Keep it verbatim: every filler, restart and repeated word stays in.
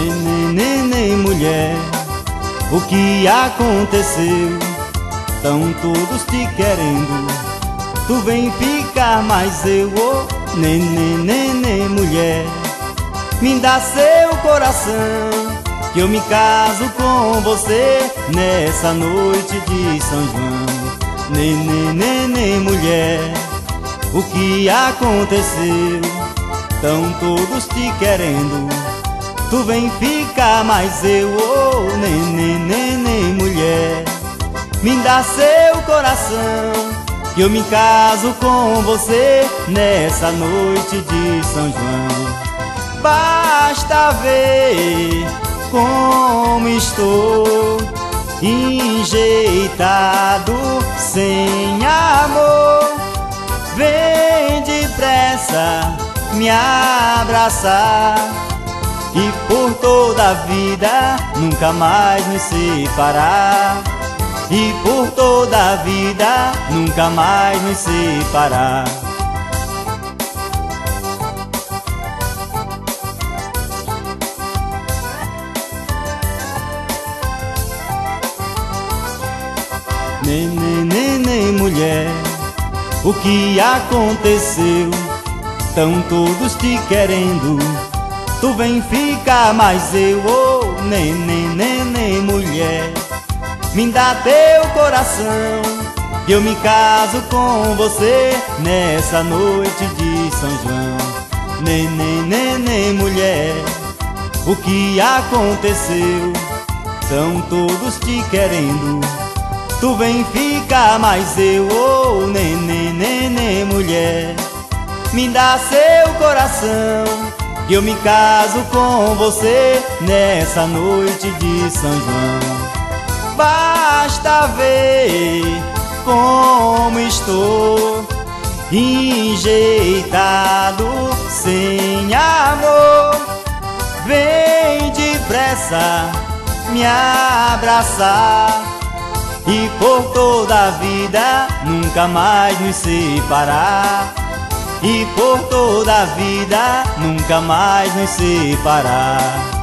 Neném, neném, mulher, o que aconteceu? Tão todos te querendo, tu vem ficar, mas eu, oh, neném, neném, mulher, me dá seu coração, que eu me caso com você nessa noite de São João. Neném, neném, mulher, o que aconteceu? Tão todos te querendo, tu vem ficar, mas eu, oh, neném, neném, mulher, me dá seu coração, que eu me caso com você nessa noite de São João. Basta ver como estou enjeitado, sem amor. Vem depressa me abraçar, e por toda a vida nunca mais nos separar. E por toda a vida nunca mais nos separar. Neném, neném, mulher, o que aconteceu? Tão todos te querendo, tu vem ficar, mas eu, oh, neném, neném, mulher, me dá teu coração, que eu me caso com você nessa noite de São João. Neném, neném, mulher, o que aconteceu? Tão todos te querendo, tu vem ficar, mas eu, oh, neném, neném, mulher, me dá seu coração, que eu me caso com você nessa noite de São João. Basta ver como estou enjeitado, sem amor. Vem depressa me abraçar, e por toda a vida nunca mais nos separar. E por toda a vida nunca mais nos separar.